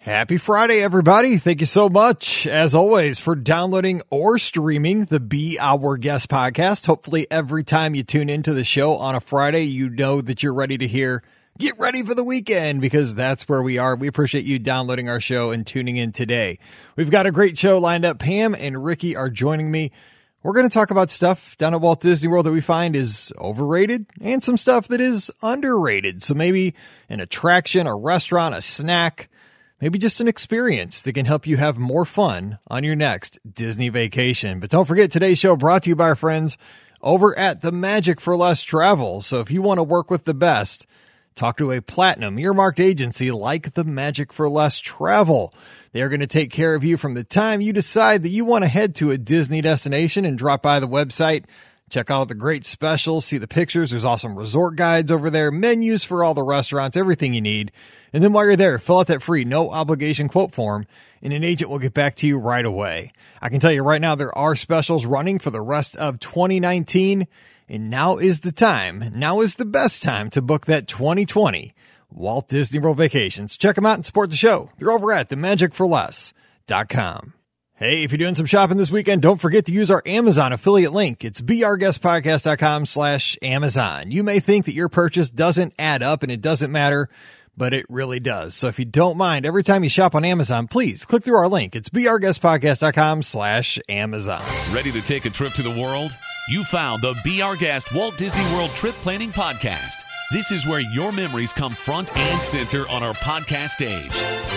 Happy Friday, everybody. Thank you so much, as always, for downloading or streaming the Be Our Guest podcast. Hopefully, every time you tune into the show on a Friday, you know that you're ready to hear, get ready for the weekend, because that's where we are. We appreciate you downloading our show and tuning in today. We've got a great show lined up. Pam and Ricky are joining me. We're going to talk about stuff down at Walt Disney World that we find is overrated and some stuff that is underrated. So maybe an attraction, a restaurant, a snack, maybe just an experience that can help you have more fun on your next Disney vacation. But don't forget, today's show brought to you by our friends over at the Magic for Less Travel. So if you want to work with the best, talk to a platinum earmarked agency like the Magic for Less Travel. They are going to take care of you from the time you decide that you want to head to a Disney destination and drop by the website. Check out the great specials, see the pictures. There's awesome resort guides over there, menus for all the restaurants, everything you need. And then while you're there, fill out that free no obligation quote form and an agent will get back to you right away. I can tell you right now, there are specials running for the rest of 2019. And now is the time. Now is the best time to book that 2020 Walt Disney World vacations. Check them out and support the show. They're over at themagicforless.com. Hey, if you're doing some shopping this weekend, don't forget to use our Amazon affiliate link. It's beourguestpodcast.com/Amazon. You may think that your purchase doesn't add up and it doesn't matter, but it really does. So if you don't mind, every time you shop on Amazon, please click through our link. It's beourguestpodcast.com/Amazon. Ready to take a trip to the world? You found the Be Our Guest Walt Disney World Trip Planning Podcast. This is where your memories come front and center on our podcast stage.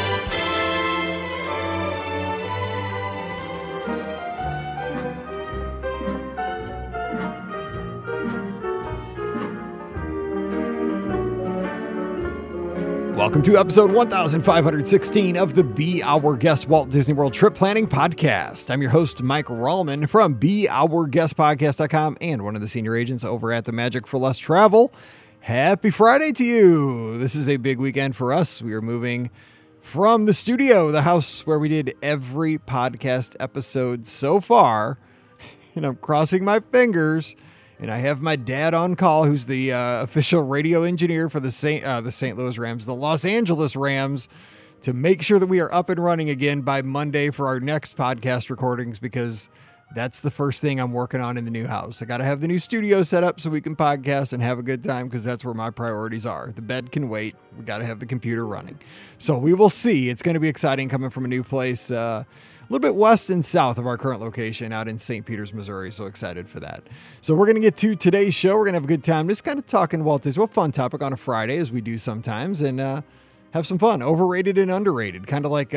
Welcome to episode 1516 of the Be Our Guest Walt Disney World Trip Planning Podcast. I'm your host, Mike Rallman from BeOurGuestPodcast.com and one of the senior agents over at the Magic for Less Travel. Happy Friday to you. This is a big weekend for us. We are moving from the studio, the house where we did every podcast episode so far. And I'm crossing my fingers. And I have my dad on call, who's the official radio engineer for the St. Louis Rams, the Los Angeles Rams, to make sure that we are up and running again by Monday for our next podcast recordings, because that's the first thing I'm working on in the new house. I got to have the new studio set up so we can podcast and have a good time, because that's where my priorities are. The bed can wait. We got to have the computer running. So we will see. It's going to be exciting coming from a new place, a little bit west and south of our current location out in St. Peters, Missouri. So excited for that. So we're going to get to today's show. We're going to have a good time. Just kind of talking Walt Disney World, fun topic on a Friday, as we do sometimes, and have some fun. Overrated and underrated. Kind of like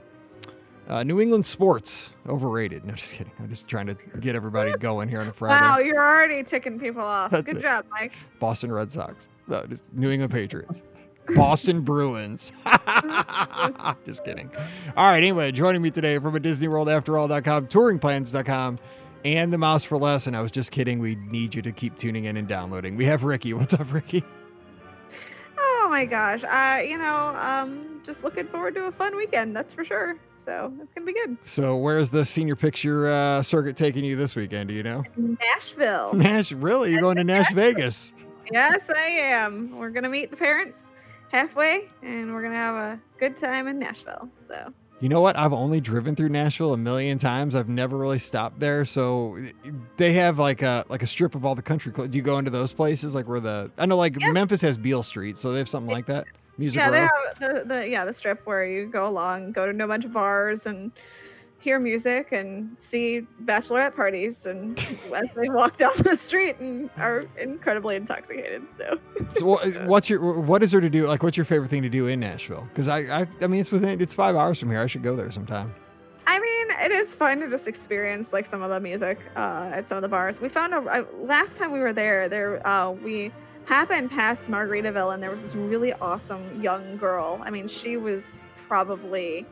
New England sports. Overrated. No, just kidding. I'm just trying to get everybody going here on a Friday. Wow, you're already ticking people off. That's Good it. job, Mike. Boston Red Sox. No, just New England Patriots. Boston Bruins. Just kidding. All right. Anyway, joining me today from a DisneyWorldAfterAll.com, touringplans.com, and the Mouse for Less. And I was just kidding. We need you to keep tuning in and downloading. We have Ricky. What's up, Ricky? Oh my gosh. Just looking forward to a fun weekend. That's for sure. So it's going to be good. So where's the senior picture circuit taking you this weekend? Do you know? Nashville. Really? You're going to Nash Vegas? Yes, I am. We're going to meet the parents halfway, and we're going to have a good time in Nashville. So. You know what? I've only driven through Nashville a million times. I've never really stopped there. So they have like a strip of all the country clubs. Do you go into those places? Like I know Memphis has Beale Street, so they have something like that. Music Row. They have the strip where you go along, go to a bunch of bars and hear music and see bachelorette parties, and as they walk down the street and are incredibly intoxicated. So what is there to do? Like, what's your favorite thing to do in Nashville? Because I mean, it's 5 hours from here. I should go there sometime. I mean, it is fun to just experience like some of the music at some of the bars. We found last time we were there, we happened past Margaritaville, and there was this really awesome young girl. I mean, she was probably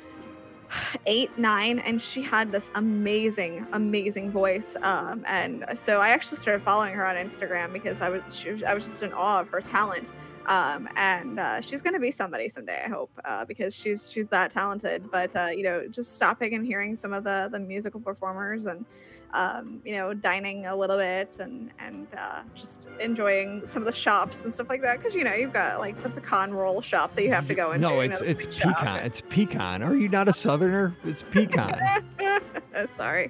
8, 9, and she had this amazing voice, and so I actually started following her on Instagram because I was just in awe of her talent. And she's gonna be somebody someday, I hope, because she's that talented. But just stopping and hearing some of the musical performers, and dining a little bit, and just enjoying some of the shops and stuff like that. Because you've got like the pecan roll shop that you have to go into. No, it's pecan. It's pecan. Are you not a Southerner? It's pecan. Sorry.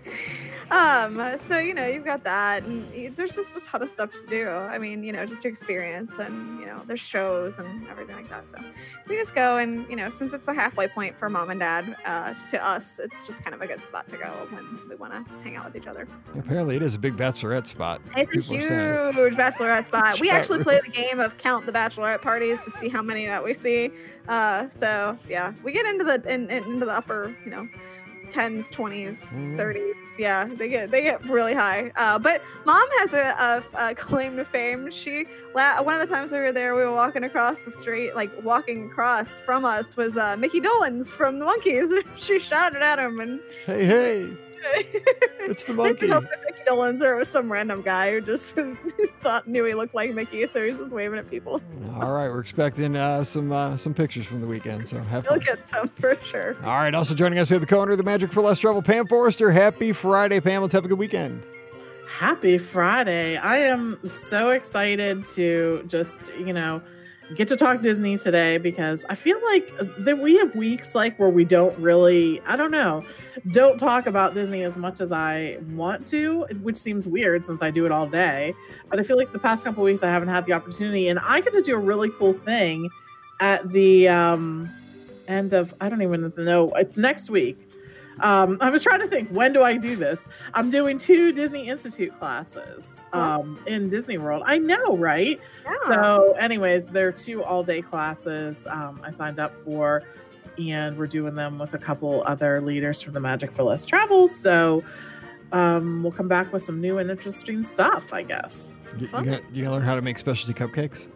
So you've got that, and there's just a ton of stuff to do. I mean, just to experience, and there's shows and everything like that. So we just go, and since it's the halfway point for mom and dad, to us, it's just kind of a good spot to go when we want to hang out with each other. Apparently, it is a big bachelorette spot. It's a huge bachelorette spot. We actually play the game of count the bachelorette parties to see how many that we see. So yeah, we get into the upper 10s, 20s, 30s. Yeah, they get really high. But mom has a claim to fame. One of the times we were there, we were walking across the street, like walking across from us was Mickey Dolenz from the Monkees. She shouted at him and hey. It's the monkey. I didn't know if it was Mickey Dolenz or it was some random guy who just knew he looked like Mickey, so he's just waving at people. All right, we're expecting some pictures from the weekend, so have fun. You'll get some for sure. All right, also joining us here, the co-owner of the Magic for Less Travel, Pam Forrester. Happy Friday, Pam. Let's have a good weekend. Happy Friday. I am so excited to just, get to talk Disney today, because I feel like that we have weeks like where we don't really, don't talk about Disney as much as I want to, which seems weird since I do it all day. But I feel like the past couple of weeks I haven't had the opportunity, and I get to do a really cool thing at the end of, I don't even know, it's next week. I was trying to think, when do I do this? I'm doing 2 Disney Institute classes in Disney World. I know, right? Yeah. So anyways, they're 2 all-day classes I signed up for, and we're doing them with a couple other leaders from the Magic for Less Travel. So we'll come back with some new and interesting stuff, I guess. You gonna learn how to make specialty cupcakes?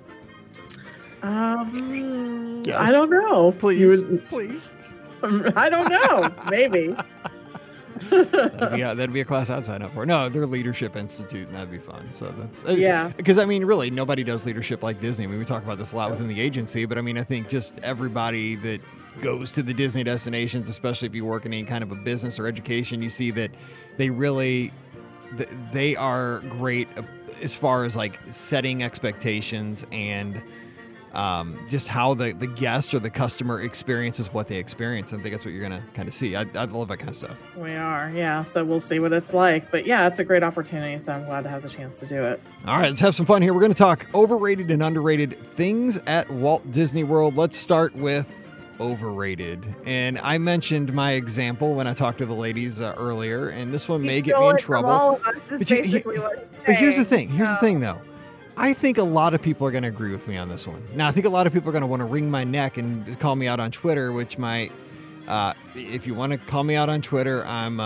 Yes. I don't know. Please. I don't know. Maybe. that'd be a class I'd sign up for. No, they're Leadership Institute, and that'd be fun. So that's because really nobody does leadership like Disney. I mean, we talk about this a lot within the agency, but I mean, I think just everybody that goes to the Disney destinations, especially if you work in any kind of a business or education, you see that they are great as far as like setting expectations and just how the guest or the customer experiences what they experience. I think that's what you're going to kind of see. I love that kind of stuff. We are, yeah. So we'll see what it's like. But yeah, it's a great opportunity, so I'm glad to have the chance to do it. All right, let's have some fun here. We're going to talk overrated and underrated things at Walt Disney World. Let's start with overrated. And I mentioned my example when I talked to the ladies earlier, and this one may get me in trouble. All of us is basically what he's saying. But here's the thing, though. I think a lot of people are going to agree with me on this one. Now, I think a lot of people are going to want to wring my neck and call me out on Twitter, which might, if you want to call me out on Twitter, I'm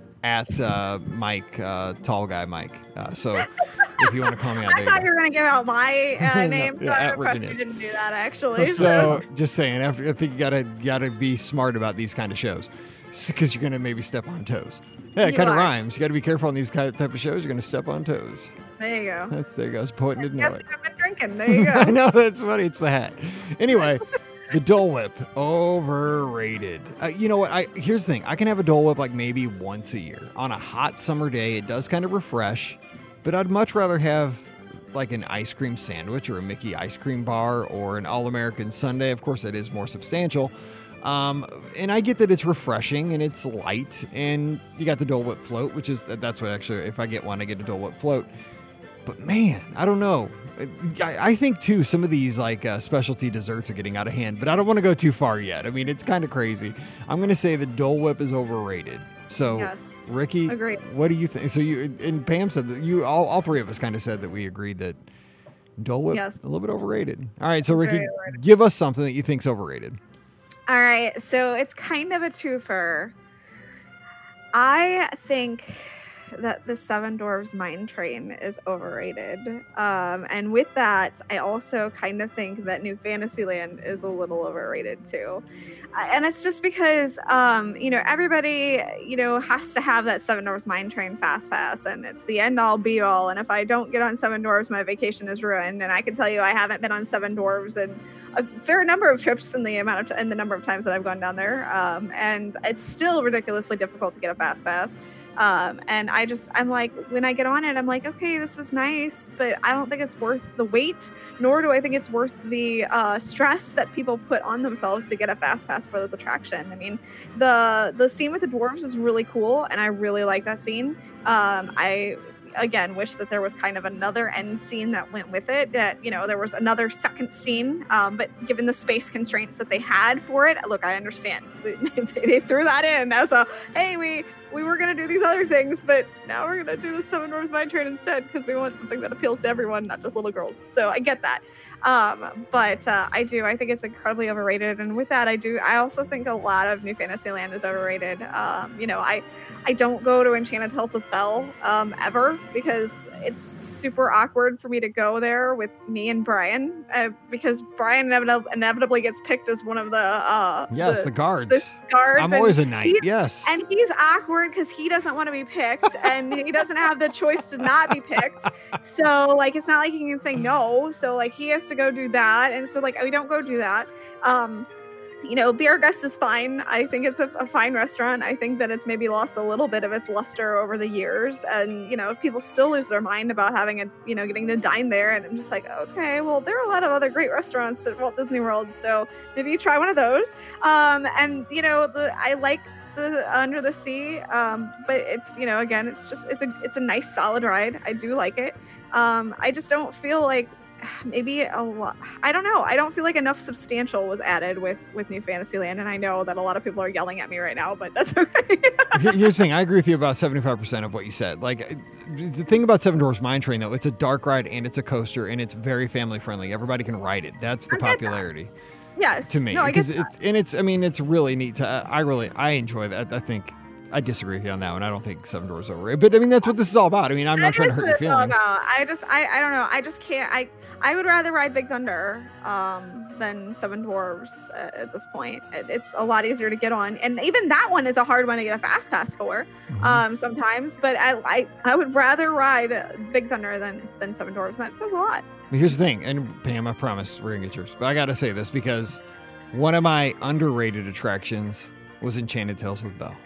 at Mike, tall guy Mike. So if you want to call me out, I thought you were going to give out my name, so I'm impressed you didn't do that, actually. So just saying, I think you gotta be smart about these kind of shows, because you're going to maybe step on toes. Yeah, it kind of rhymes. You got to be careful on these type of shows. You're going to step on toes. There you go. There you go. I was pointing to know it. I've been drinking. There you go. I know, that's funny. It's the hat. Anyway, the Dole Whip, overrated. You know what? Here's the thing. I can have a Dole Whip like maybe once a year. On a hot summer day, it does kind of refresh, but I'd much rather have like an ice cream sandwich or a Mickey ice cream bar or an All-American sundae. Of course, it is more substantial. And I get that it's refreshing and it's light, and you got the Dole Whip float, which is, that's what actually, if I get one, I get a Dole Whip float. But man, I don't know. I think too, some of these like specialty desserts are getting out of hand, but I don't want to go too far yet. I mean, it's kind of crazy. I'm going to say the Dole Whip is overrated. So yes, Ricky, agreed. What do you think? So you and Pam said that all 3 of us kind of said that we agreed that Dole Whip is a little bit overrated. All right. So Ricky, give us something that you think's overrated. All right, so it's kind of a twofer. I think that the Seven Dwarfs Mine Train is overrated. And with that, I also kind of think that New Fantasyland is a little overrated too. And it's just because, everybody, has to have that Seven Dwarfs Mine Train Fast Pass, and it's the end all be all. And if I don't get on Seven Dwarfs, my vacation is ruined. And I can tell you, I haven't been on Seven Dwarfs in a fair number of trips in the number of times that I've gone down there. And it's still ridiculously difficult to get a Fast Pass. And I'm like, when I get on it, I'm like, okay, this was nice, but I don't think it's worth the wait, nor do I think it's worth the stress that people put on themselves to get a Fast Pass for this attraction. I mean, the scene with the dwarves is really cool, and I really like that scene. I again wish that there was kind of another end scene that went with it, that there was another second scene, but given the space constraints that they had for it, look, I understand they threw that in as a, hey, we were going to do these other things, but now we're going to do the Seven Dwarfs Mine Train instead because we want something that appeals to everyone, not just little girls. So I get that. But I think it's incredibly overrated. And with that, I also think a lot of New Fantasyland is overrated. I don't go to Enchanted Tales with Belle ever because it's super awkward for me to go there with me and Brian because Brian inevitably gets picked as one of the the guards. The guards. I'm always a knight. Yes. And he's awkward because he doesn't want to be picked and he doesn't have the choice to not be picked. So it's not like he can say no. So he has to go do that. And so we don't go do that. Be Our Guest is fine. I think it's a fine restaurant. I think that it's maybe lost a little bit of its luster over the years. And, people still lose their mind about having getting to dine there. And I'm just like, okay, well, there are a lot of other great restaurants at Walt Disney World. So maybe you try one of those. I like the Under the Sea. But it's, again, it's a nice solid ride. I do like it. I just don't feel like maybe a lot. I don't know. I don't feel like enough substantial was added with New Fantasyland, and I know that a lot of people are yelling at me right now, but that's okay. Here's the thing. I agree with you about 75% of what you said. The thing about Seven Dwarfs Mine Train, though, it's a dark ride and it's a coaster and it's very family friendly. Everybody can ride it. That's the popularity. Yes. To me, no, because it's really neat. I enjoy that. I think. I disagree with you on that one. I don't think Seven Dwarfs overrated. But that's what this is all about. I'm not trying to hurt your feelings. I don't know. I just can't. I would rather ride Big Thunder than Seven Dwarfs at this point. It's a lot easier to get on. And even that one is a hard one to get a Fast Pass for sometimes. But I would rather ride Big Thunder than Seven Dwarfs. And that says a lot. Here's the thing. And Pam, I promise we're going to get yours. But I got to say this because one of my underrated attractions was Enchanted Tales with Belle.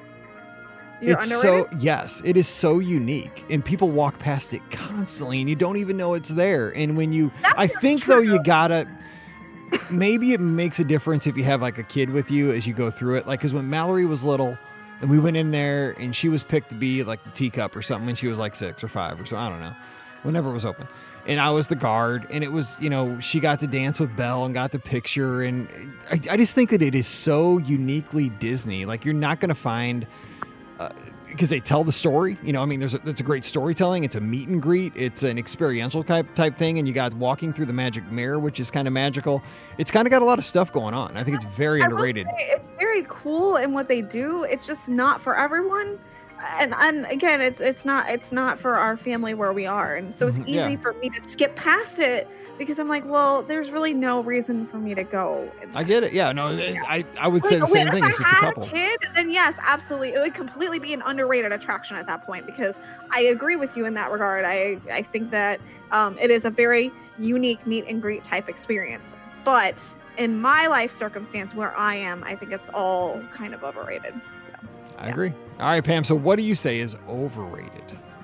Yes, it is so unique, and people walk past it constantly, and you don't even know it's there. And when you, though, you gotta. Maybe it makes a difference if you have a kid with you as you go through it. Because when Mallory was little, and we went in there, and she was picked to be the teacup or something when she was 6 or 5 or so, I don't know, whenever it was open. And I was the guard, and it was, she got to dance with Belle and got the picture, and I just think that it is so uniquely Disney. You're not gonna find. Because they tell the story, it's a great storytelling. It's a meet and greet. It's an experiential type thing. And you got walking through the magic mirror, which is kind of magical. It's kind of got a lot of stuff going on. I think it's very underrated. It's very cool in what they do. It's just not for everyone. And again, it's not for our family where we are. And so it's easy for me to skip past it because I'm like, well, there's really no reason for me to go. I get it. Yeah, no, I would say the same thing. It's just a couple. If I had a kid, then yes, absolutely. It would completely be an underrated attraction at that point because I agree with you in that regard. I think that it is a very unique meet and greet type experience. But in my life circumstance where I am, I think it's all kind of overrated. I agree. All right, Pam. So what do you say is overrated?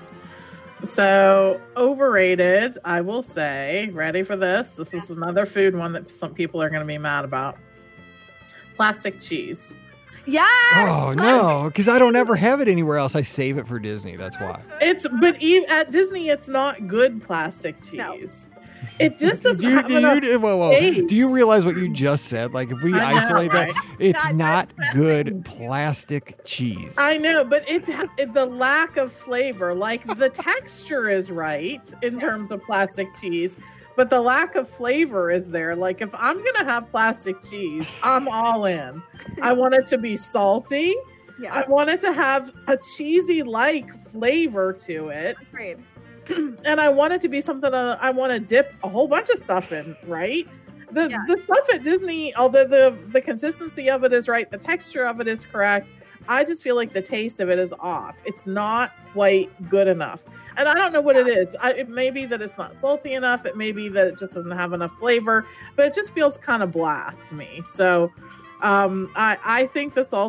So overrated, I will say, ready for this? This is another food one that some people are going to be mad about. Plastic cheese. Yes. Oh no, because I don't ever have it anywhere else. I save it for Disney. That's why. But even at Disney, it's not good plastic cheese. No. It just doesn't have enough taste. Do you realize what you just said? If we isolate that, it's not good plastic cheese. I know, but the lack of flavor, the texture is right in terms of plastic cheese, but the lack of flavor is there. If I'm going to have plastic cheese, I'm all in. I want it to be salty. Yeah, I want it to have a cheesy like flavor to it. that's great. And I want it to be something that I want to dip a whole bunch of stuff in, right? The stuff at Disney, although the consistency of it is right, the texture of it is correct, I just feel like the taste of it is off. It's not quite good enough. And I don't know what it is. It may be that it's not salty enough. It may be that it just doesn't have enough flavor, but it just feels kind of blah to me. So I think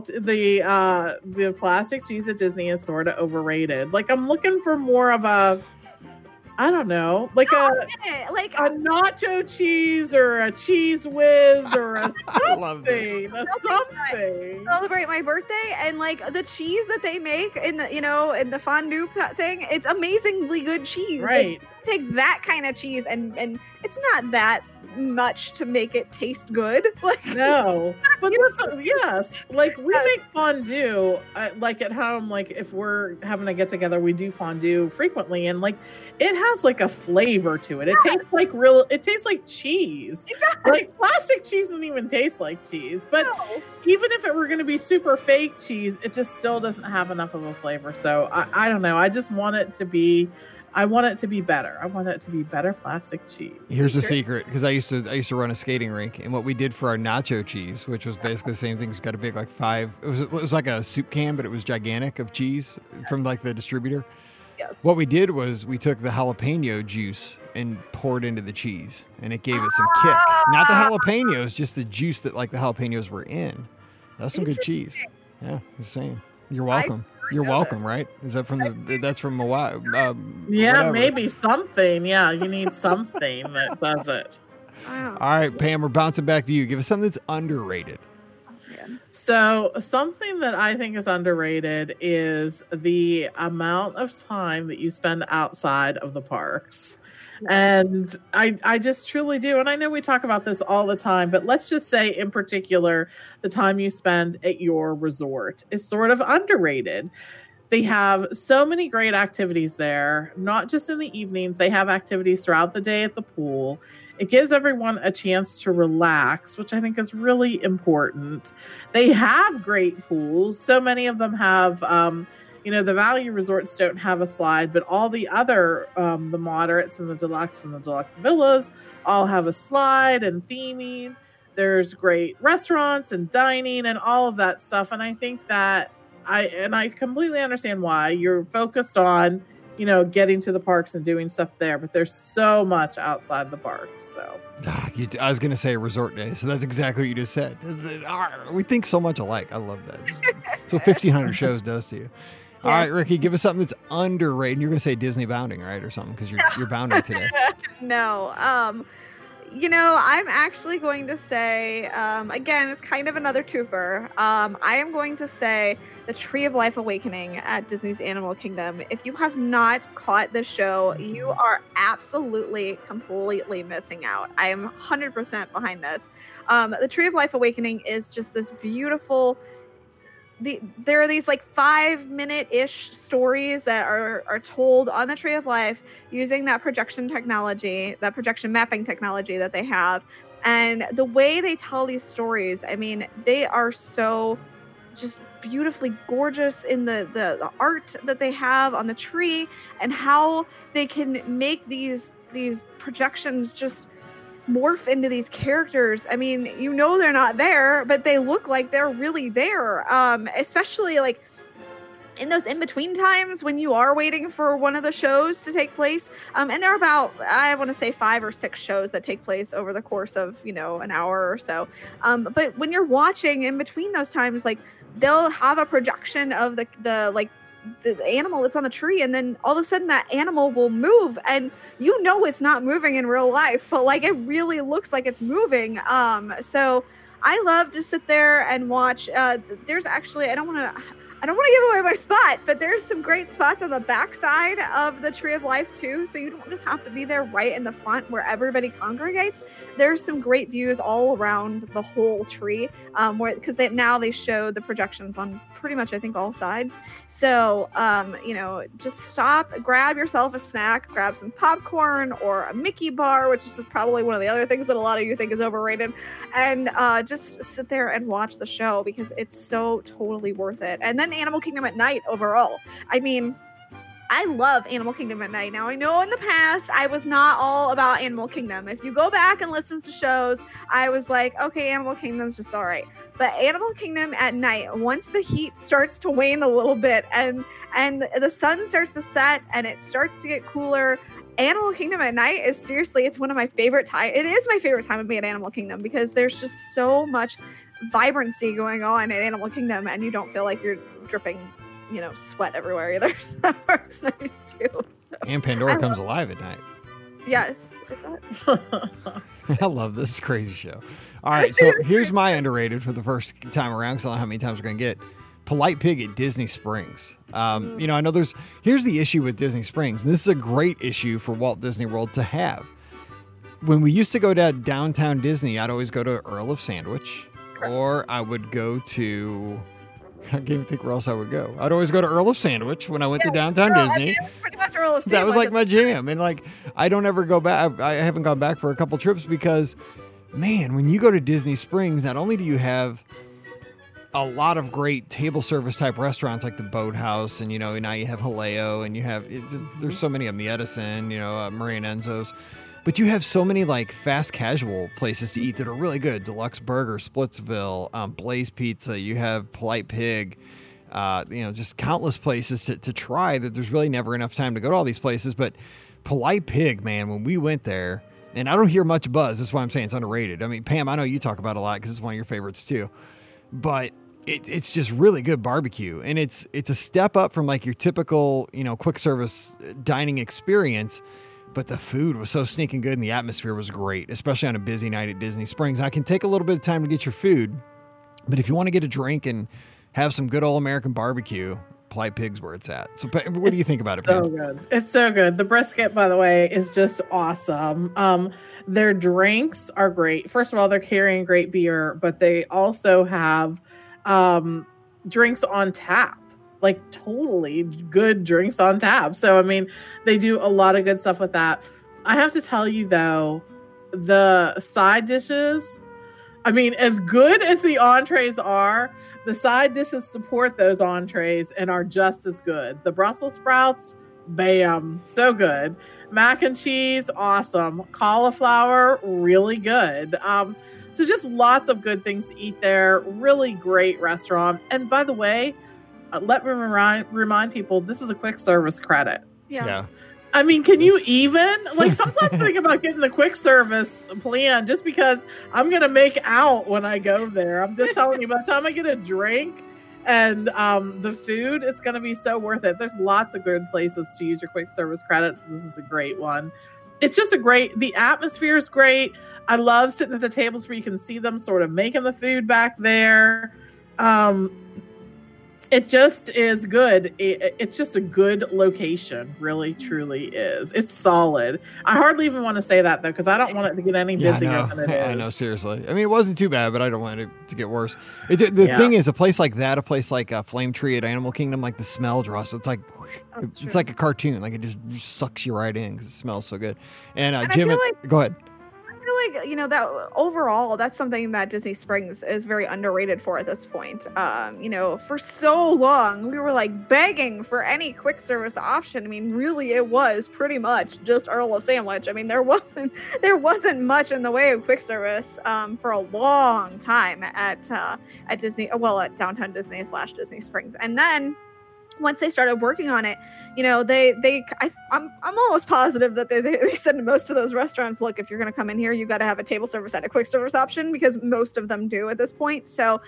the plastic cheese at Disney is sort of overrated. Like, I'm looking for more of a, I don't know, like a nacho cheese or a cheese whiz or a something. Celebrate my birthday, and like the cheese that they make in the fondue thing, it's amazingly good cheese. Right. Like, take that kind of cheese and it's not that much to make it taste good. Like, no, but yes, like we make fondue like at home. Like if we're having a get together, we do fondue frequently, and like it has like a flavor to it. It tastes like it tastes like cheese. Exactly. Like plastic cheese doesn't even taste like cheese. But even if it were going to be super fake cheese, it just still doesn't have enough of a flavor. So I don't know. I just want it to be. I want it to be better. I want it to be better plastic cheese. Here's the secret, because I used to run a skating rink, and what we did for our nacho cheese, which was basically the same thing, it's got a big like it was like a soup can, but it was gigantic of cheese from like the distributor. Yeah. What we did was we took the jalapeno juice and poured into the cheese, and it gave it some kick. Not the jalapenos, just the juice that like the jalapenos were in. That's some good cheese. Yeah, just saying. You're welcome. You're welcome, right? Is that that's from Hawaii? Yeah, whatever. Maybe something. Yeah, you need something that does it. Wow. All right, Pam, we're bouncing back to you. Give us something that's underrated. So something that I think is underrated is the amount of time that you spend outside of the parks. And I just truly do. And I know we talk about this all the time, but let's just say in particular, the time you spend at your resort is sort of underrated. They have so many great activities there, not just in the evenings. They have activities throughout the day at the pool. It gives everyone a chance to relax, which I think is really important. They have great pools. So many of them have, the value resorts don't have a slide, but all the other, the moderates and the deluxe villas all have a slide and theming. There's great restaurants and dining and all of that stuff. And I think that I completely understand why you're focused on, getting to the parks and doing stuff there, but there's so much outside the parks. So I was going to say resort day. So that's exactly what you just said. We think so much alike. I love that. So 1,500 shows does to you. All right, Ricky, give us something that's underrated. You're going to say Disney bounding, right? Or something, because you're bounding today. No. I'm actually going to say, again, it's kind of another twofer. I am going to say the Tree of Life Awakening at Disney's Animal Kingdom. If you have not caught the show, you are absolutely, completely missing out. I am 100% behind this. The Tree of Life Awakening is just this beautiful... there are these like 5-minute-ish stories that are told on the Tree of Life using that projection technology, that projection mapping technology that they have. And the way they tell these stories, I mean, they are so just beautifully gorgeous in the art that they have on the tree, and how they can make these projections just morph into these characters. I mean, they're not there, but they look like they're really there. Especially like in those in-between times when you are waiting for one of the shows to take place. And there are about, I want to say 5 or 6 shows that take place over the course of, an hour or so. But when you're watching in between those times, like they'll have a projection of the animal that's on the tree, and then all of a sudden that animal will move, and it's not moving in real life, but like it really looks like it's moving. So I love to sit there and watch. There's actually, I don't want to give away my spot, but there's some great spots on the backside of the Tree of Life too. So you don't just have to be there right in the front where everybody congregates. There's some great views all around the whole tree, because now they show the projections on pretty much, I think, all sides. So, just stop, grab yourself a snack, grab some popcorn or a Mickey bar, which is probably one of the other things that a lot of you think is overrated, and just sit there and watch the show because it's so totally worth it. And then Animal Kingdom at night overall. I mean, I love Animal Kingdom at night. Now, I know in the past I was not all about Animal Kingdom. If you go back and listen to shows, I was like, okay, Animal Kingdom's just all right. But Animal Kingdom at night, once the heat starts to wane a little bit and the sun starts to set and it starts to get cooler, Animal Kingdom at night is seriously, it's one of my favorite time. It is my favorite time of me at Animal Kingdom because there's just so much vibrancy going on at Animal Kingdom and you don't feel like you're dripping sweat everywhere either. So that part's nice too. So, and Pandora comes alive at night. Yes, it does. I love this crazy show. All right, so here's my underrated for the first time around, because I don't know how many times we're going to get. Polite Pig at Disney Springs. I know here's the issue with Disney Springs, and this is a great issue for Walt Disney World to have. When we used to go to downtown Disney, I'd always go to Earl of Sandwich, or I would go to... I can't even think where else I would go. I'd always go to Earl of Sandwich when I went to downtown Disney. It was pretty much Earl of Sandwich. That was like my jam. And I don't ever go back. I haven't gone back for a couple trips because, man, when you go to Disney Springs, not only do you have a lot of great table service type restaurants like the Boathouse, and now you have Haleo, and you have there's so many of them, the Edison, Maria and Enzo's. But you have so many fast casual places to eat that are really good. Deluxe Burger, Splitsville, Blaze Pizza. You have Polite Pig. Just countless places to try that there's really never enough time to go to all these places. But Polite Pig, man, when we went there, and I don't hear much buzz. That's why I'm saying it's underrated. I mean, Pam, I know you talk about it a lot because it's one of your favorites too. But it's just really good barbecue. And it's a step up from your typical, quick service dining experience. But the food was so sneaking good and the atmosphere was great, especially on a busy night at Disney Springs. I can take a little bit of time to get your food, but if you want to get a drink and have some good old American barbecue, Polite Pig's where it's at. So what do you think about it, Pam? So good. It's so good. The brisket, by the way, is just awesome. Their drinks are great. First of all, they're carrying great beer, but they also have drinks on tap. Totally good drinks on tap. So, I mean, they do a lot of good stuff with that. I have to tell you, though, the side dishes, I mean, as good as the entrees are, the side dishes support those entrees and are just as good. The Brussels sprouts, bam, so good. Mac and cheese, awesome. Cauliflower, really good. So just lots of good things to eat there. Really great restaurant. And by the way, let me remind people, this is a quick service credit. Yeah. I mean, can you even sometimes I think about getting the quick service plan just because I'm going to make out when I go there. I'm just telling you, by the time I get a drink and the food, it's going to be so worth it. There's lots of good places to use your quick service credits. This is a great one. It's just the atmosphere is great. I love sitting at the tables where you can see them sort of making the food back there. It just is good. It's just a good location. Really, truly is. It's solid. I hardly even want to say that, though, because I don't want it to get any busier than it is. I know, seriously. I mean, it wasn't too bad, but I don't want it to get worse. The thing is, a place like that, a place like Flame Tree at Animal Kingdom, the smell draws. So it's like a cartoon. It just sucks you right in because it smells so good. And Jim, go ahead. I feel like, that overall, that's something that Disney Springs is very underrated for at this point. For so long, we were begging for any quick service option. I mean, really, it was pretty much just Earl of Sandwich. I mean, there wasn't much in the way of quick service for a long time at Disney, at downtown Disney / Disney Springs. And then once they started working on it, I'm almost positive that they said to most of those restaurants, look, if you're going to come in here, you got to have a table service and a quick service option, because most of them do at this point. So,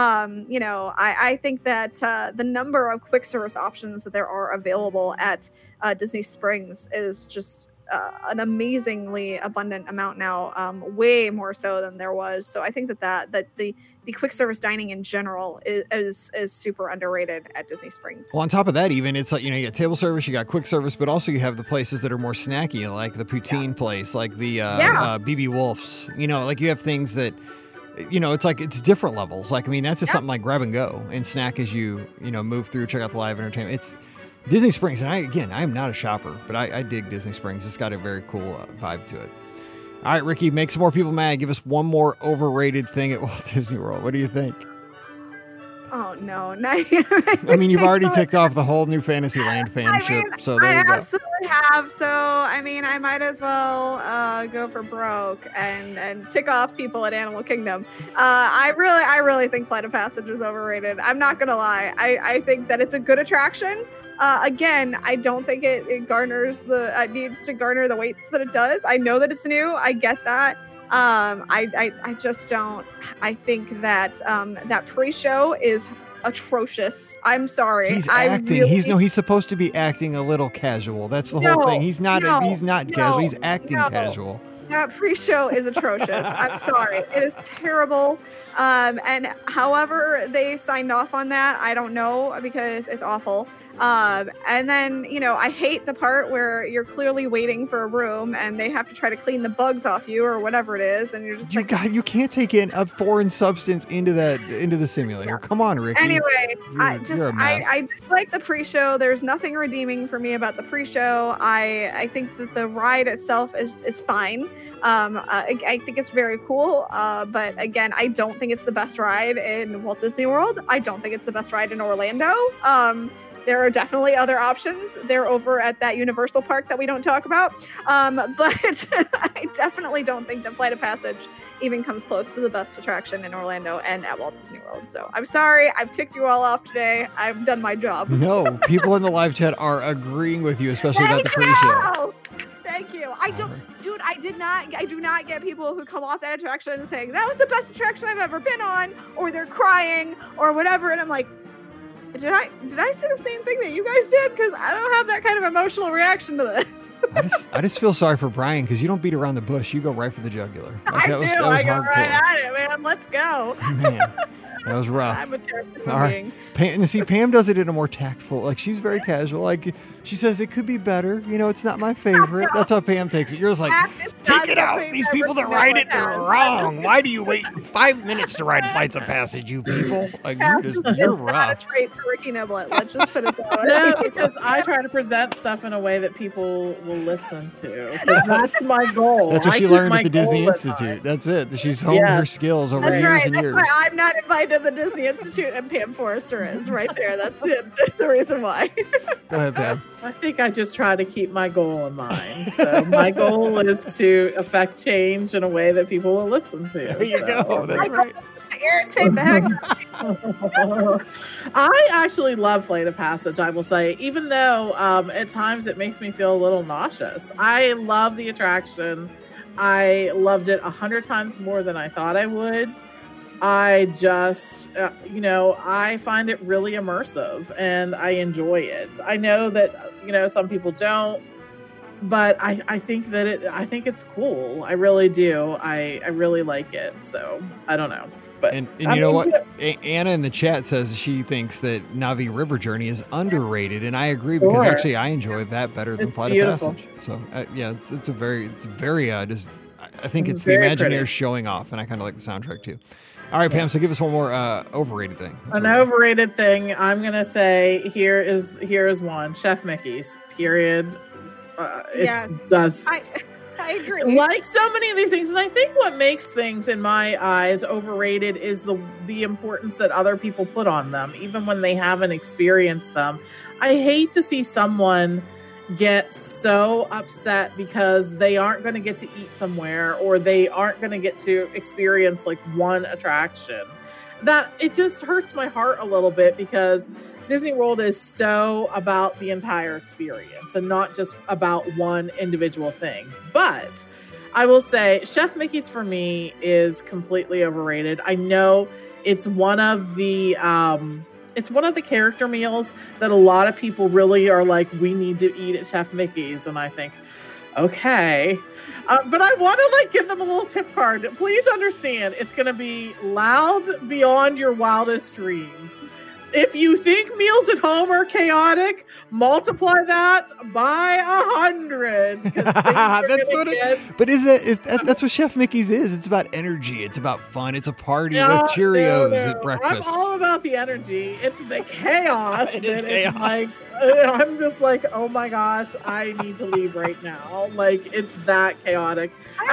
I think that the number of quick service options that there are available at Disney Springs is just an amazingly abundant amount now, way more so than there was. So I think that the quick service dining in general is super underrated at Disney Springs. Well, on top of that, even it's like, you got table service, you got quick service, but also you have the places that are more snacky, like the poutine place, like the BB Wolf's. Like you have things that, it's like it's different levels. Like, I mean, that's just something like grab and go and snack as you move through, check out the live entertainment. It's Disney Springs, and I am not a shopper, but I dig Disney Springs. It's got a very cool vibe to it. All right, Ricky, make some more people mad. Give us one more overrated thing at Walt Disney World. What do you think? Oh, no. I mean, you've already ticked off the whole new Fantasyland fanship, so there you go. I absolutely have. So, I mean, I might as well go for broke and tick off people at Animal Kingdom. I really think Flight of Passage is overrated. I'm not going to lie. I think that it's a good attraction. Again, I don't think it garners needs to garner the weights that it does. I know that it's new. I get that. I just don't. I think that that pre-show is atrocious. I'm sorry. He's acting. He's supposed to be acting a little casual. That's the whole thing. He's not casual. He's acting casual. That pre-show is atrocious. I'm sorry. It is terrible. And however they signed off on that, I don't know, because it's awful. And then, I hate the part where you're clearly waiting for a room and they have to try to clean the bugs off you or whatever it is. And you're just you can't take in a foreign substance into the simulator. Yeah. Come on, Ricky. Anyway, I dislike the pre-show. There's nothing redeeming for me about the pre-show. I think that the ride itself is fine. I think it's very cool. But again, I don't think it's the best ride in Walt Disney World. I don't think it's the best ride in Orlando. There are definitely other options. They're over at that Universal Park that we don't talk about. But I definitely don't think that Flight of Passage even comes close to the best attraction in Orlando and at Walt Disney World. So I'm sorry. I've ticked you all off today. I've done my job. No, people in the live chat are agreeing with you, especially about the pre-show. Thank you. I do not get people who come off that attraction saying that was the best attraction I've ever been on, or they're crying or whatever. And I'm like, did I say the same thing that you guys did? Because I don't have that kind of emotional reaction to this. I just feel sorry for Brian, because you don't beat around the bush. You go right for the jugular. Like, I go right at it, man. Let's go. Man, that was rough. I'm a terrible being. Pam does it in a more tactful, like, she's very casual. Like, she says it could be better. It's not my favorite. That's how Pam takes it. You're just like, take it out. These people that ride it, they're wrong. Why do you wait 5 minutes to ride Flights of Passage, you people? Like, you're rough. Not a trait for Ricky Niblett. Let's just put it that way. No, because I try to present stuff in a way that people will listen to. That's my goal. That's what she learned at the Disney Institute. That's it. She's honed her skills over years and years. That's why I'm not invited to the Disney Institute, and Pam Forrester is right there. That's the reason why. Go ahead, Pam. I think I just try to keep my goal in mind. So my goal is to affect change in a way that people will listen to. There you go. That's right. To irritate the heck out of me. I actually love Flight of Passage, I will say, even though at times it makes me feel a little nauseous. I love the attraction. I loved it 100 times more than I thought I would. I just, I find it really immersive and I enjoy it. I know that, some people don't, but I think that I think it's cool. I really do. I really like it. So I don't know. But and you know what? Anna in the chat says she thinks that Navi River Journey is underrated, and I agree, because actually I enjoy that better than Flight of Passage. So it's very just. I think it's the Imagineers pretty. Showing off, and I kind of like the soundtrack too. All right, Pam. So give us one more overrated thing. Overrated thing. I'm gonna say here is one. Chef Mickey's. Period. It's just. I agree. Like so many of these things, and I think what makes things, in my eyes, overrated is the importance that other people put on them, even when they haven't experienced them. I hate to see someone get so upset because they aren't going to get to eat somewhere, or they aren't going to get to experience like one attraction. That it just hurts my heart a little bit, because Disney World is so about the entire experience and not just about one individual thing. But I will say Chef Mickey's for me is completely overrated. I know it's one of the character meals that a lot of people really are like, we need to eat at Chef Mickey's. And I think, okay. But I want to like give them a little tip card. Please understand, it's going to be loud beyond your wildest dreams. If you think meals at home are chaotic, multiply that by 100. That's what Chef Mickey's is. It's about energy. It's about fun. It's a party with Cheerios at breakfast. I'm all about the energy. It's the chaos. Chaos. I'm just like, oh my gosh, I need to leave right now. Like, it's that chaotic.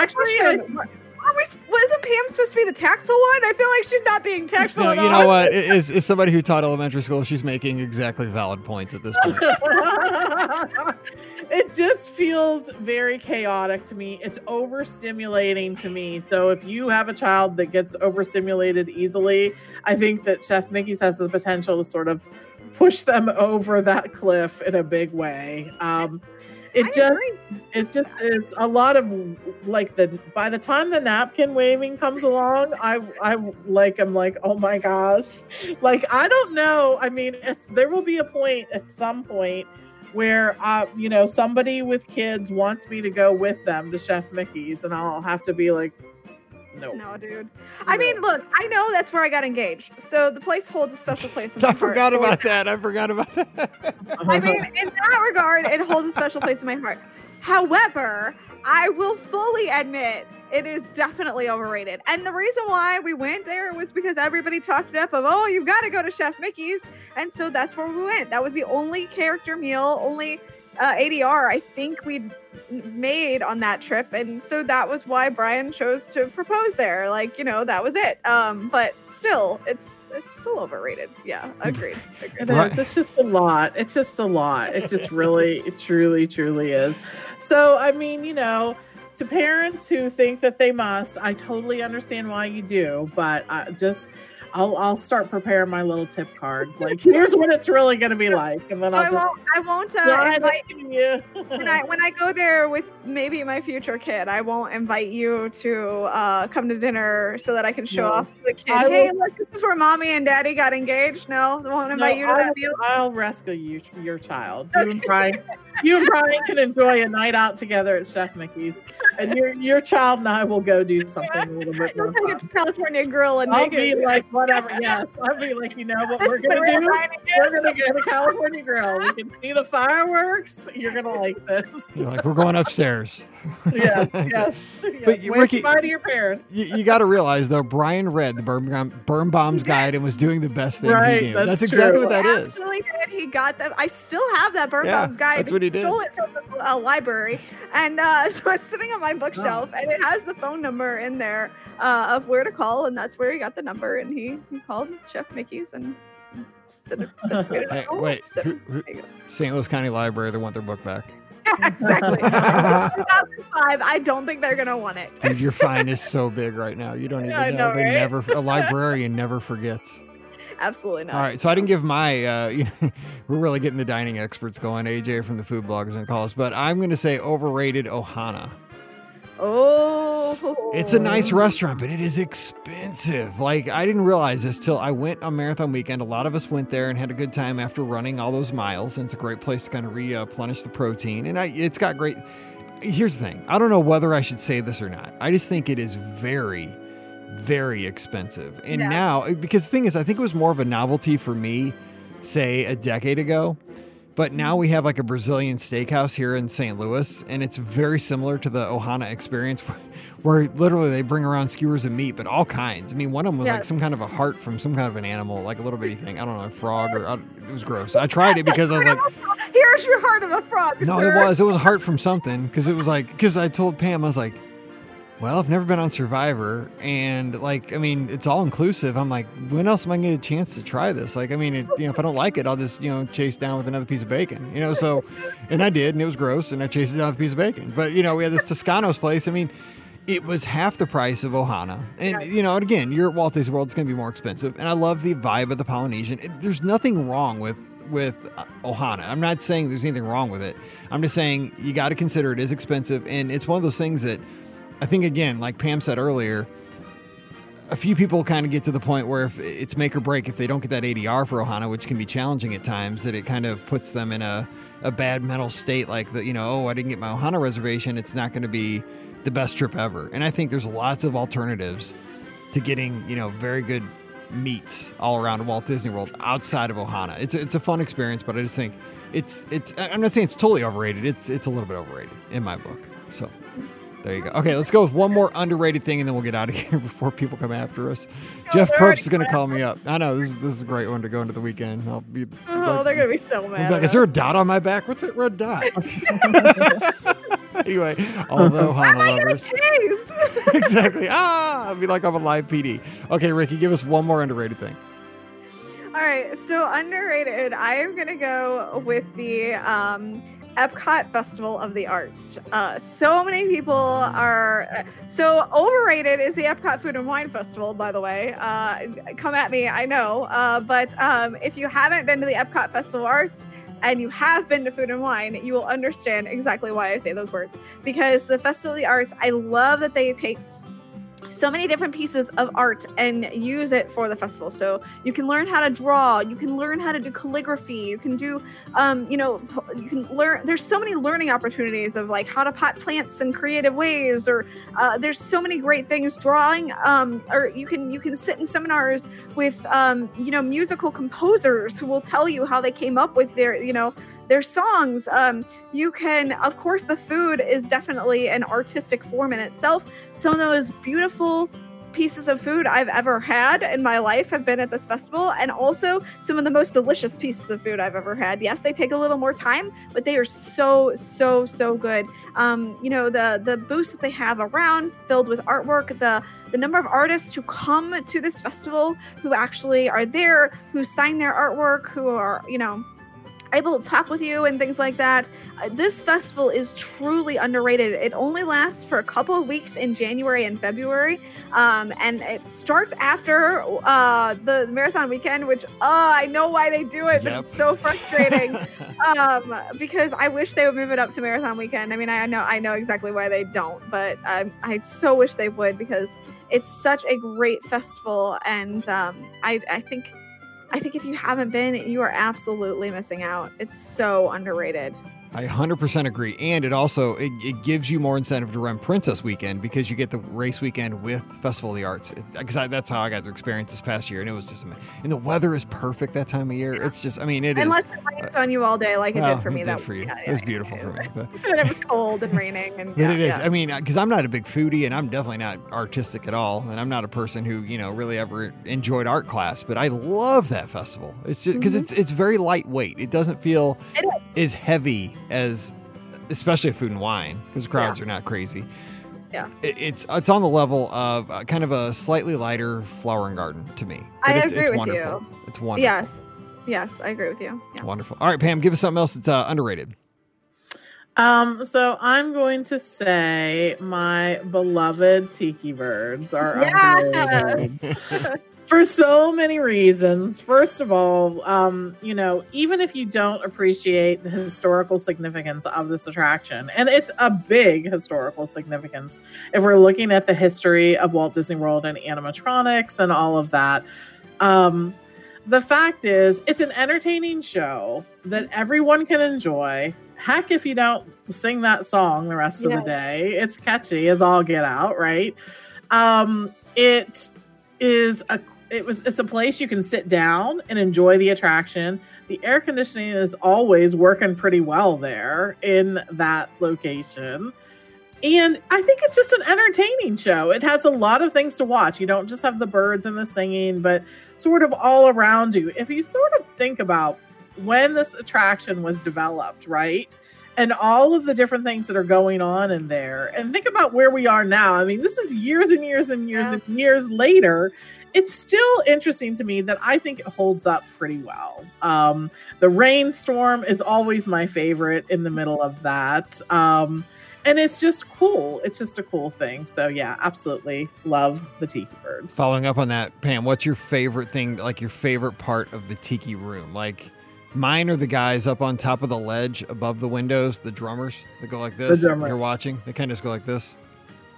Wasn't Pam supposed to be the tactful one? I feel like she's not being tactful at all. You know what? Is somebody who taught elementary school, she's making exactly valid points at this point. It just feels very chaotic to me. It's overstimulating to me. So if you have a child that gets overstimulated easily, I think that Chef Mickey's has the potential to sort of push them over that cliff in a big way. It's a lot of like by the time the napkin waving comes along, I'm like, oh my gosh, like, I don't know. I mean, there will be a point at some point where, somebody with kids wants me to go with them to Chef Mickey's, and I'll have to be like, no, dude. I mean, look, I know that's where I got engaged. So the place holds a special place in my heart. I forgot about that. I mean, in that regard, it holds a special place in my heart. However, I will fully admit it is definitely overrated. And the reason why we went there was because everybody talked it up of, oh, you've got to go to Chef Mickey's. And so that's where we went. That was the only character meal, only ADR I think we'd made on that trip, and so that was why Brian chose to propose there. Like, that was it. But still, it's still overrated. Yeah, agreed. Right. It's just a lot. It just really, it truly is. So, I mean, to parents who think that they must, I totally understand why you do, but I'll start preparing my little tip card. Like, here's what it's really going to be like, and then I won't invite you. when I go there with maybe my future kid, I won't invite you to come to dinner so that I can show off the kid. Hey, look, this is where mommy and daddy got engaged. No, I won't invite you to that meal. I'll rescue your child. You and Brian can enjoy a night out together at Chef Mickey's, and your child and I will go do something a little bit more fun. Get to California Grill and I'll be like, whatever. Yes, I'll be like, what we're gonna do? We're gonna go to California Grill. We can see the fireworks. You're gonna like this. You're like, we're going upstairs. Yes. But Ricky, bye to your parents. You got to realize though, Brian read the Burn Bombs guide and was doing the best thing he knew. That's exactly what that is. Absolutely did. He got that. I still have that Burn Bombs guide. That's what he did. Stole it from the library, and so it's sitting on my bookshelf, and it has the phone number in there of where to call, and that's where he got the number, and he called Chef Mickey's and. Wait, St. Louis County Library, they want their book back. Yeah, exactly. 2005. I don't think they're gonna want it. Dude, your fine is so big right now. You don't even know. They right? A librarian never forgets. Absolutely not. All right, so I didn't give my. We're really getting the dining experts going. AJ from the Food Blog is gonna call us, but I'm gonna say overrated Ohana. Oh, it's a nice restaurant, but it is expensive. Like, I didn't realize this till I went on marathon weekend. A lot of us went there and had a good time after running all those miles. And it's a great place to kind of replenish the protein. And it's got great. Here's the thing. I don't know whether I should say this or not. I just think it is very, very expensive. And now, because the thing is, I think it was more of a novelty for me, say, a decade ago. But now we have like a Brazilian steakhouse here in St. Louis, and it's very similar to the Ohana experience where literally they bring around skewers of meat, but all kinds. I mean, one of them was like some kind of a heart from some kind of an animal, like a little bitty thing. I don't know, a frog it was gross. I tried it because I was like, here's your heart of a frog, No, sir. it was a heart from something because I told Pam, I was like, well, I've never been on Survivor, and like, I mean, it's all inclusive. I'm like, when else am I going to get a chance to try this? Like, I mean, if I don't like it, I'll just, chase down with another piece of bacon, so, and I did, and it was gross, and I chased it down with a piece of bacon. But, we had this Toscano's place. I mean, it was half the price of Ohana. And, and again, you're at Walt Disney World, it's going to be more expensive. And I love the vibe of the Polynesian. There's nothing wrong with Ohana. I'm not saying there's anything wrong with it. I'm just saying you got to consider it is expensive, and it's one of those things that I think, again, like Pam said earlier, a few people kind of get to the point where if it's make or break, if they don't get that ADR for Ohana, which can be challenging at times, that it kind of puts them in a bad mental state, like that, I didn't get my Ohana reservation. It's not going to be the best trip ever. And I think there's lots of alternatives to getting, very good meats all around Walt Disney World outside of Ohana. It's a fun experience, but I just think it's I'm not saying it's totally overrated. It's a little bit overrated in my book. So there you go. Okay, let's go with one more underrated thing, and then we'll get out of here before people come after us. Jeff Probst is going to call me up. I know this is a great one to go into the weekend. I'll be. They're going to be so mad. Like, is there a dot on my back? What's that red dot? Anyway, all the Ohana lovers. Exactly. I'll be like I'm a live PD. Okay, Ricky, give us one more underrated thing. All right, so underrated. I am going to go with the Epcot Festival of the Arts. So many people are so overrated is the Epcot Food and Wine Festival, by the way. Come at me, I know. But if you haven't been to the Epcot Festival of Arts and you have been to Food and Wine, you will understand exactly why I say those words. Because the Festival of the Arts, I love that they take so many different pieces of art and use it for the festival. So you can learn how to draw, you can learn how to do calligraphy, you can do, you can learn, there's so many learning opportunities of like how to pot plants in creative ways, or there's so many great things, drawing, or you can sit in seminars with, musical composers who will tell you how they came up with their songs. You can, of course, the food is definitely an artistic form in itself. Some of the most beautiful pieces of food I've ever had in my life have been at this festival, and also some of the most delicious pieces of food I've ever had. Yes, they take a little more time, but they are so good. The booths that they have around filled with artwork, the number of artists who come to this festival, who actually are there, who sign their artwork, who are, able to talk with you and things like that. This festival is truly underrated. It only lasts for a couple of weeks in January and February, and it starts after the marathon weekend, which I know why they do it, but it's so frustrating because I wish they would move it up to marathon weekend. I mean, I know exactly why they don't, but I so wish they would, because it's such a great festival, and I think if you haven't been, you are absolutely missing out. It's so underrated. I 100% agree. And it also, it gives you more incentive to run Princess Weekend, because you get the race weekend with Festival of the Arts. Because that's how I got to experience this past year. And it was just amazing. And the weather is perfect that time of year. Yeah. It's just, Unless it rains on you all day like it did for me. It did for you. It was beautiful for me. But it was cold and raining. But it is. I mean, because I'm not a big foodie, and I'm definitely not artistic at all. And I'm not a person who, really ever enjoyed art class. But I love that festival. It's just because it's very lightweight. It doesn't feel as heavy as, especially Food and Wine, because the crowds are not crazy. Yeah, it's on the level of kind of a slightly lighter Flower and Garden to me. But I agree with wonderful. you. It's wonderful. Yes, I agree with you. Yeah. Wonderful. All right, Pam, give us something else that's underrated. So I'm going to say my beloved Tiki Birds are underrated. For so many reasons. First of all, even if you don't appreciate the historical significance of this attraction, and it's a big historical significance if we're looking at the history of Walt Disney World and animatronics and all of that. The fact is, it's an entertaining show that everyone can enjoy. Heck, if you don't sing that song the rest of the day, it's catchy as all get out, right? It's a place you can sit down and enjoy the attraction. The air conditioning is always working pretty well there in that location. And I think it's just an entertaining show. It has a lot of things to watch. You don't just have the birds and the singing, but sort of all around you. If you sort of think about when this attraction was developed, right? And all of the different things that are going on in there. And think about where we are now. I mean, this is years and years and years and years later. It's still interesting to me that I think it holds up pretty well. The rainstorm is always my favorite in the middle of that. And it's just cool. It's just a cool thing. So yeah, absolutely love the Tiki Birds. Following up on that, Pam, what's your favorite thing, like your favorite part of the Tiki room? Like, mine are the guys up on top of the ledge above the windows, the drummers that go like this. The drummers. You're watching. They kind of just go like this.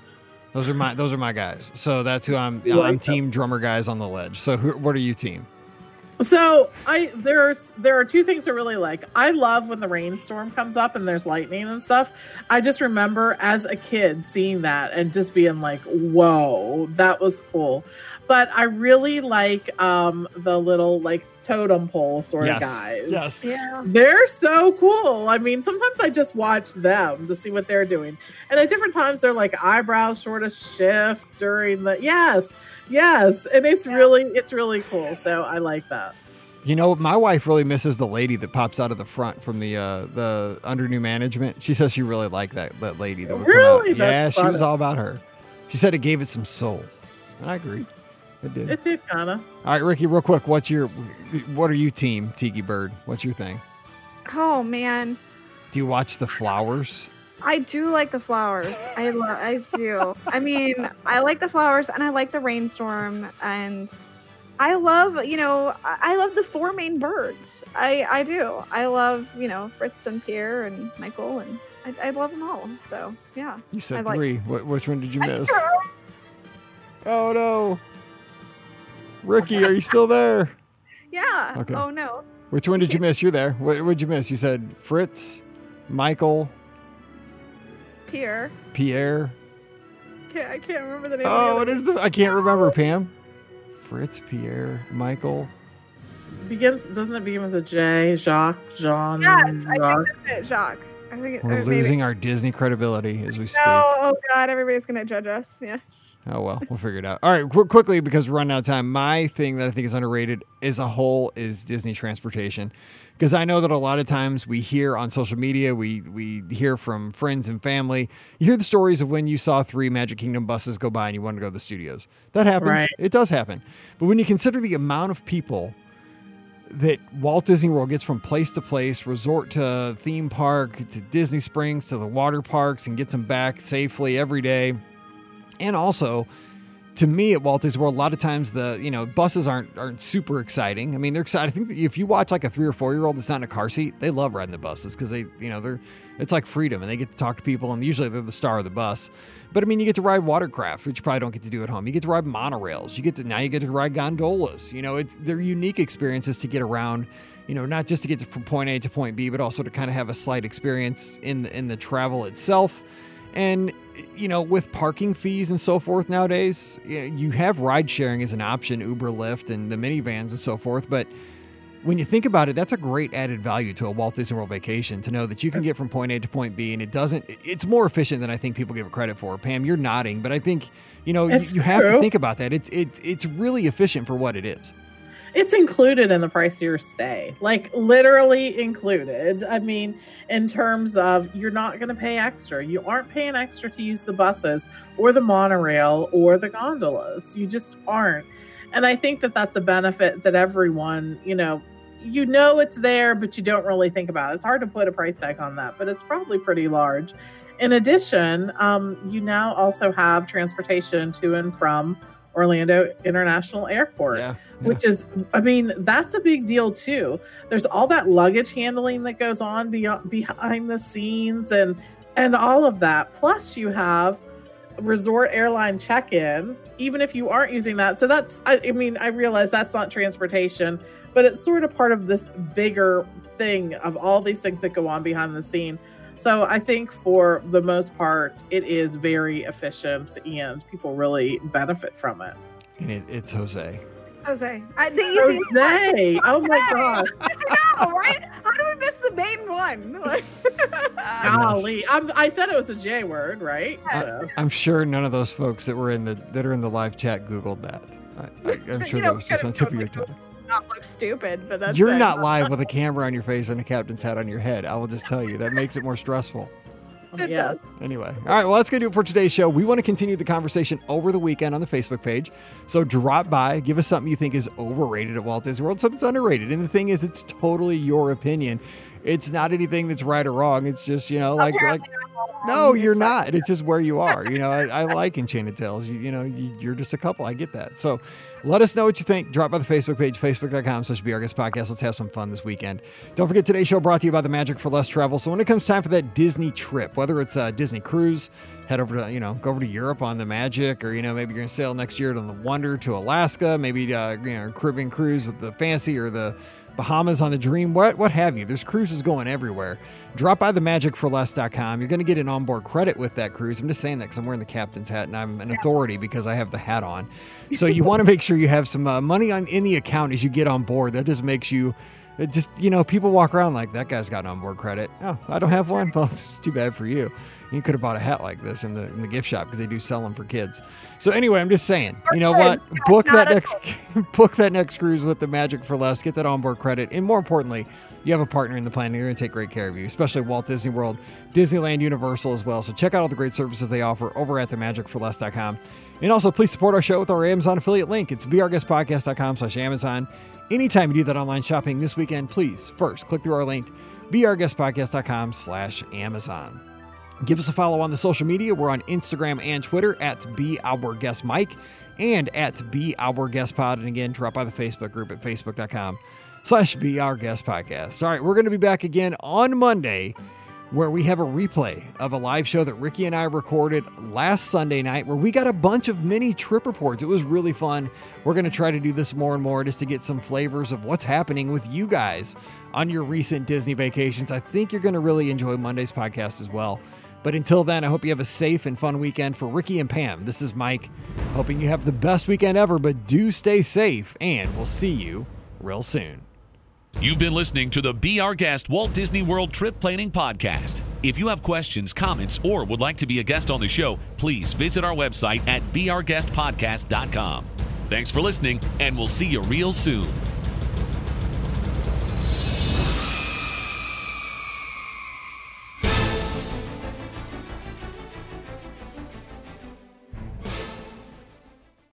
Those are my guys. So that's who I'm like team drummer guys on the ledge. So what are you team? So there are two things I really like. I love when the rainstorm comes up and there's lightning and stuff. I just remember as a kid seeing that and just being like, whoa, that was cool. But I really like the little like totem pole sort of guys. Yes. Yeah. They're so cool. I mean, sometimes I just watch them to see what they're doing. And at different times their like eyebrows sort of shift during the yes. And it's really cool. So I like that. You know, my wife really misses the lady that pops out of the front from the under new management. She says she really liked that lady that would really? come out. Yeah, That's she was funny. all about her. She said it gave it some soul. And I agree. It did. It did kind of. All right, Ricky, real quick, what are you team Tiki Bird? What's your thing? Oh man, Do you watch the flowers? I do like the flowers. I do. I mean, I like the flowers and I like the rainstorm and I love, I love the four main birds. I do. I love, Fritz and Pierre and Michael and I love them all. So yeah. You said I like- 3. Which one did you miss? Oh no. Ricky, are you still there? Yeah. Okay. Oh no. Which one did you miss? You're there. What did you miss? You said Fritz, Michael, Pierre. Pierre. I can't remember the name. Oh, of what is the? I can't remember, Pam. Fritz, Pierre, Michael. Doesn't it begin with a J? Jacques, Jean. Yes, I Jacques? think that's it, Jacques. I think it, We're or maybe- losing our Disney credibility as we speak. No, oh god, everybody's gonna judge us. Yeah. Oh, well, we'll figure it out. All right, quickly, because we're running out of time. My thing that I think is underrated as a whole is Disney transportation. Because I know that a lot of times we hear on social media, we hear from friends and family, you hear the stories of when you saw 3 Magic Kingdom buses go by and you wanted to go to the studios. That happens. Right. It does happen. But when you consider the amount of people that Walt Disney World gets from place to place, resort to theme park, to Disney Springs, to the water parks, and gets them back safely every day. And also, to me at Walt Disney World, a lot of times the buses aren't super exciting. I mean, they're excited. I think that if you watch like a 3 or 4 year old that's not in a car seat, they love riding the buses because it's like freedom and they get to talk to people and usually they're the star of the bus. But I mean, you get to ride watercraft, which you probably don't get to do at home. You get to ride monorails. You get to ride gondolas. They're unique experiences to get around. Not just to get from point A to point B, but also to kind of have a slight experience in the travel itself. And, with parking fees and so forth nowadays, you have ride sharing as an option, Uber, Lyft, and the minivans and so forth. But when you think about it, that's a great added value to a Walt Disney World vacation to know that you can get from point A to point B. And it's more efficient than I think people give it credit for. Pam, you're nodding, but I think, you have to think about that. It's really efficient for what it is. It's included in the price of your stay, like literally included. I mean, in terms of you're not going to pay extra. You aren't paying extra to use the buses or the monorail or the gondolas. You just aren't. And I think that that's a benefit that everyone, it's there, but you don't really think about it. It's hard to put a price tag on that, but it's probably pretty large. In addition, you now also have transportation to and from Orlando International Airport, which is, that's a big deal too. There's all that luggage handling that goes on behind the scenes and all of that. Plus you have resort airline check-in, even if you aren't using that. So that's, I realize that's not transportation, but it's sort of part of this bigger thing of all these things that go on behind the scene. So I think for the most part, it is very efficient and people really benefit from it. And it's Jose. Jose. The easiest Jose. Oh my God. I know, right? How do we miss the main one? Golly. I said it was a J word, right? So. I'm sure none of those folks that are in the live chat Googled that. I'm sure that was just on the tip of your tongue. Not look stupid, but that's You're not live with a camera on your face and a captain's hat on your head. I will just tell you that makes it more stressful. It does. Anyway, all right, well, that's going to do it for today's show. We want to continue the conversation over the weekend on the Facebook page. So drop by, give us something you think is overrated at Walt Disney World, something that's underrated. And the thing is, it's totally your opinion. It's not anything that's right or wrong. It's just, no, you're not. It's just where you are. I like Enchanted Tales. You're just a couple. I get that. So Let us know what you think. Drop by the Facebook page, facebook.com/BeOurGuestPodcast. Let's have some fun this weekend. Don't forget, today's show brought to you by the Magic for Less Travel. So when it comes time for that Disney trip, whether it's a Disney cruise, head over to, go over to Europe on the Magic, or, maybe you're going to sail next year to the Wonder to Alaska, maybe, Caribbean cruise with the Fancy or the Bahamas on the Dream, what have you. There's cruises going everywhere. Drop by themagicforless.com. You're going to get an onboard credit with that cruise. I'm just saying that because I'm wearing the captain's hat and I'm an authority because I have the hat on. So you want to make sure you have some money in the account as you get on board. That just makes you, people walk around like, that guy's got an onboard credit. Oh, I don't have one? Well, it's too bad for you. You could have bought a hat like this in the gift shop because they do sell them for kids. So anyway, I'm just saying, you know what? Book that next cruise with the Magic for Less. Get that onboard credit, and more importantly, you have a partner in the plan. They're going to take great care of you, especially Walt Disney World, Disneyland, Universal as well. So check out all the great services they offer over at themagicforless.com. And also, please support our show with our Amazon affiliate link. It's beourguestpodcast.com/Amazon. Anytime you do that online shopping this weekend, please first click through our link, beourguestpodcast.com/Amazon. Give us a follow on the social media. We're on Instagram and Twitter at BeOurGuestMike and at BeOurGuestPod. And again, drop by the Facebook group at facebook.com/BeOurGuestPodcast. All right, we're going to be back again on Monday, where we have a replay of a live show that Ricky and I recorded last Sunday night, where we got a bunch of mini trip reports. It was really fun. We're going to try to do this more and more just to get some flavors of what's happening with you guys on your recent Disney vacations. I think you're going to really enjoy Monday's podcast as well. But until then, I hope you have a safe and fun weekend. For Ricky and Pam, this is Mike, hoping you have the best weekend ever, but do stay safe, and we'll see you real soon. You've been listening to the Be Our Guest Walt Disney World Trip Planning Podcast. If you have questions, comments, or would like to be a guest on the show, please visit our website at beourguestpodcast.com. Thanks for listening, and we'll see you real soon.